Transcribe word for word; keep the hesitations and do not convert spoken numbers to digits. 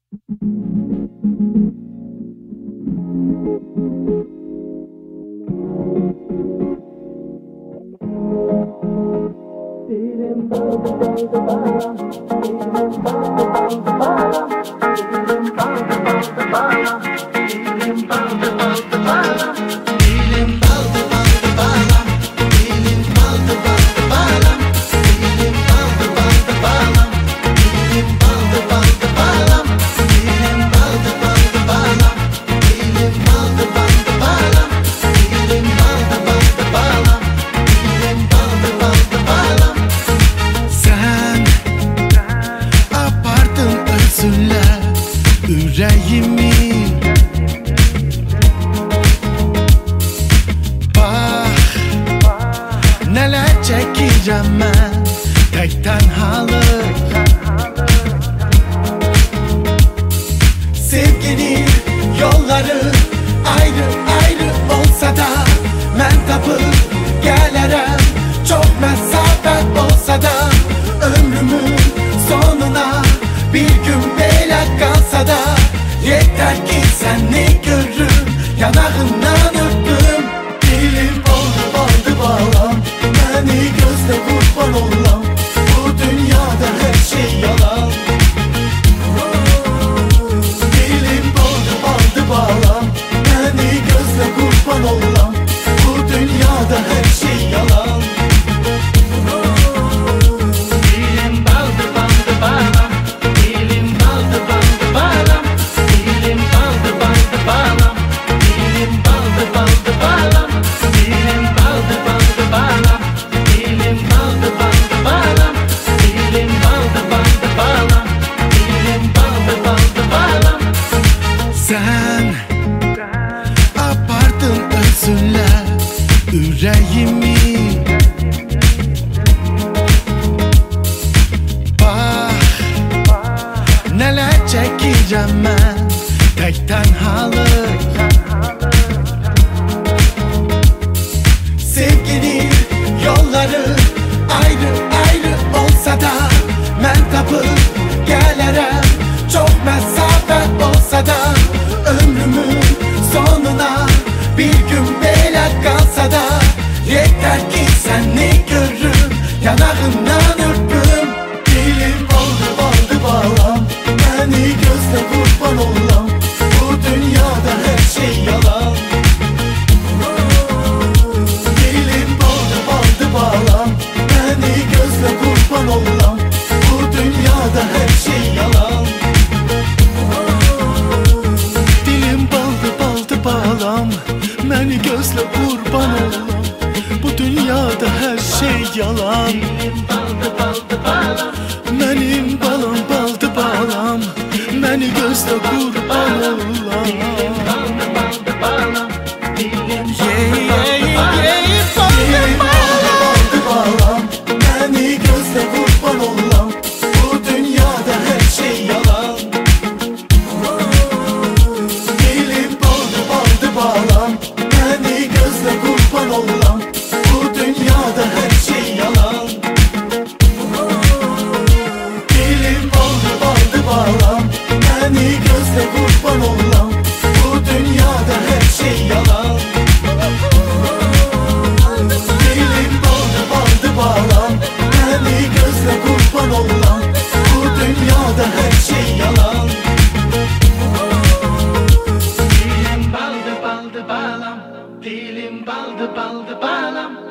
Dilim baldı baldı bağlam, dilim baldı baldı bağlam, dilim baldı baldı bağlam, dilim baldı baldı bağlam, dilim baldı baldı bağlam, dilim baldı baldı bağlam, dilim baldı baldı bağlam, dilim baldı baldı bağlam, dilim baldı baldı bağlam, dilim baldı baldı bağlam, dilim baldı baldı bağlam, dilim baldı baldı bağlam. Sen apardın özünle yüreğimi. Bak neler çekeceğim ben tek tenhalık. Sevginin yolları ayrı ayrı olsa da ben tapıp gelirim. Çok mesafe olsa da ömrümün sonuna bir gün böyle kalsa da yeter ki seni görürüm, yanağından öpüm. Dilim oldu baldı bağlam, beni gözle kurban olam. Bu dünyada her şey yalan. Dilim oldu baldı bağlam, beni gözle kurban olam. Bu dünyada her şey yalan. Dilim baldı baldı bağlam, dilim baldı baldı bağlam, dilim baldı baldı bağlam, dilim baldı baldı bağlam, dilim baldı baldı bağlam, dilim baldı baldı bağlam, dilim baldı baldı bağlam, dilim baldı baldı bağlam. Sen apardın özünle yüreğimi. Bak neler çekeceğim ben tek tenhalık. Sevginin yolları ayrı ayrı olsa da ben tapıp gelirim. Çok mesafe olsa da ömrümün sonuna bir gün böyle kalsa da yeter ki seni görürüm, yanağından öpüm. Dilim oldu baldı bağlam, beni gözle kurban olam. Bu dünyada her şey yalan. Dilim oldu baldı bağlam, beni gözle kurban olam. Bu dünyada her şey yalan. Dilim baldı baldı bağlam, beni gözle kurban olam. Bu dünyada her şey yalan. Dilim baldı baldı bağlam, Benim balım baldı bağlam, beni gözle kurban olam. dilim baldı baldı bağlam, dilim Yeah, baldı yeah, baldı yeah, bağlam. baldı bağlam, beni gözle kurban olam. Bu dünyada her şey yalan. Dilim baldı baldı bağlam, beni gözle kurban olam. Bu dünyada her şey yalan. Dilim baldı baldı bağlam, beni gözle kurban olam. Bu dünyada her şey yalan. Dilim baldı baldı bağlam, beni gözle kurban olam. Bu dünyada her şey yalan. Dilim baldı baldı bağlam, dilim baldı baldı bağlam,